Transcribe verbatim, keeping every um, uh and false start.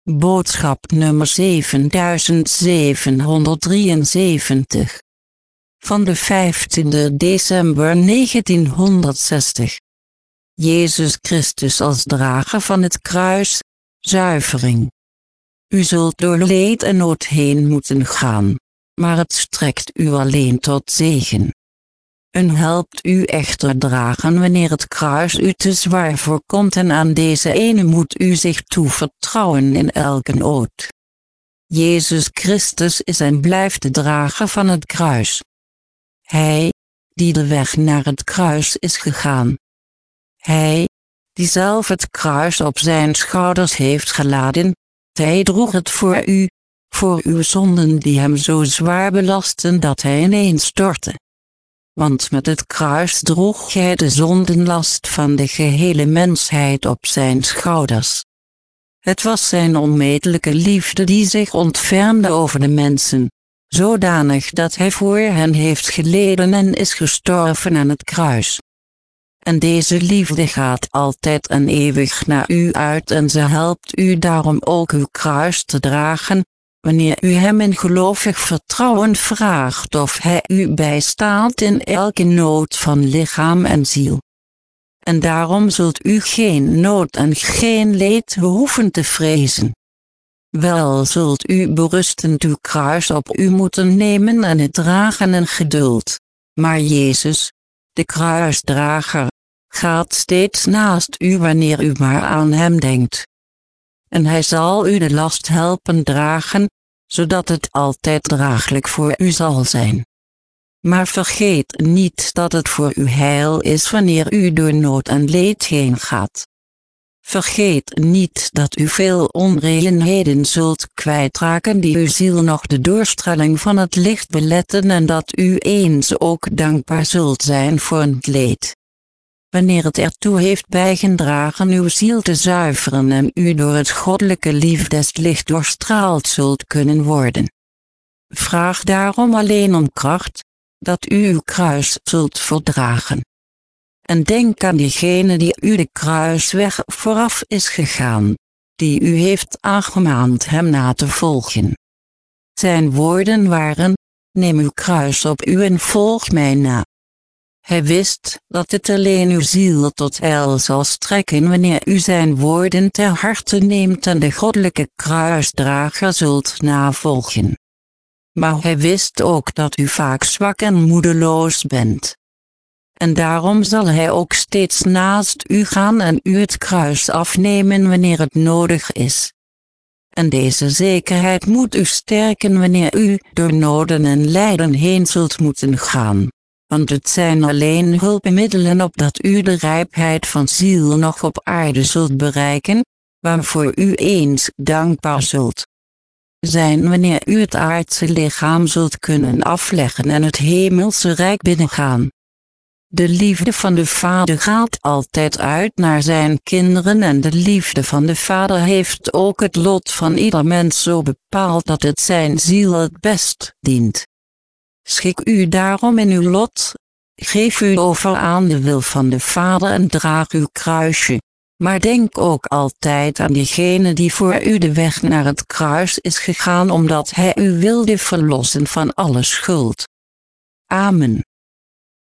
Boodschap nummer zevenduizend zevenhonderddrieënzeventig. Van de vijftiende december negentienhonderdzestig. Jezus Christus als drager van het kruis, zuivering. U zult door leed en nood heen moeten gaan, maar het strekt u alleen tot zegen. En helpt u echter dragen wanneer het kruis u te zwaar voorkomt, en aan deze ene moet u zich toevertrouwen in elke nood. Jezus Christus is en blijft de drager van het kruis. Hij, die de weg naar het kruis is gegaan. Hij, die zelf het kruis op zijn schouders heeft geladen, hij droeg het voor u, voor uw zonden die hem zo zwaar belasten dat hij ineens stortte. Want met het kruis droeg hij de zondenlast van de gehele mensheid op zijn schouders. Het was zijn onmetelijke liefde die zich ontfermde over de mensen, zodanig dat hij voor hen heeft geleden en is gestorven aan het kruis. En deze liefde gaat altijd en eeuwig naar u uit, en ze helpt u daarom ook uw kruis te dragen, wanneer u hem in gelovig vertrouwen vraagt of hij u bijstaat in elke nood van lichaam en ziel. En daarom zult u geen nood en geen leed hoeven te vrezen. Wel zult u berustend uw kruis op u moeten nemen en het dragen in geduld. Maar Jezus, de kruisdrager, gaat steeds naast u wanneer u maar aan hem denkt. En hij zal u de last helpen dragen, zodat het altijd draaglijk voor u zal zijn. Maar vergeet niet dat het voor uw heil is wanneer u door nood en leed heen gaat. Vergeet niet dat u veel onreënheden zult kwijtraken die uw ziel nog de doorstrelling van het licht beletten, en dat u eens ook dankbaar zult zijn voor het leed, wanneer het ertoe heeft bijgedragen uw ziel te zuiveren en u door het goddelijke liefdeslicht doorstraald zult kunnen worden. Vraag daarom alleen om kracht, dat u uw kruis zult verdragen. En denk aan diegene die u de kruisweg vooraf is gegaan, die u heeft aangemaand hem na te volgen. Zijn woorden waren: neem uw kruis op u en volg mij na. Hij wist dat het alleen uw ziel tot heil zal strekken wanneer u zijn woorden ter harte neemt en de goddelijke kruisdrager zult navolgen. Maar hij wist ook dat u vaak zwak en moedeloos bent. En daarom zal hij ook steeds naast u gaan en u het kruis afnemen wanneer het nodig is. En deze zekerheid moet u sterken wanneer u door noden en lijden heen zult moeten gaan. Want het zijn alleen hulpmiddelen opdat u de rijpheid van ziel nog op aarde zult bereiken, waarvoor u eens dankbaar zult zijn wanneer u het aardse lichaam zult kunnen afleggen en het hemelse rijk binnengaan. De liefde van de Vader gaat altijd uit naar zijn kinderen, en de liefde van de Vader heeft ook het lot van ieder mens zo bepaald dat het zijn ziel het best dient. Schik u daarom in uw lot, geef u over aan de wil van de Vader en draag uw kruisje, maar denk ook altijd aan diegene die voor u de weg naar het kruis is gegaan omdat hij u wilde verlossen van alle schuld. Amen.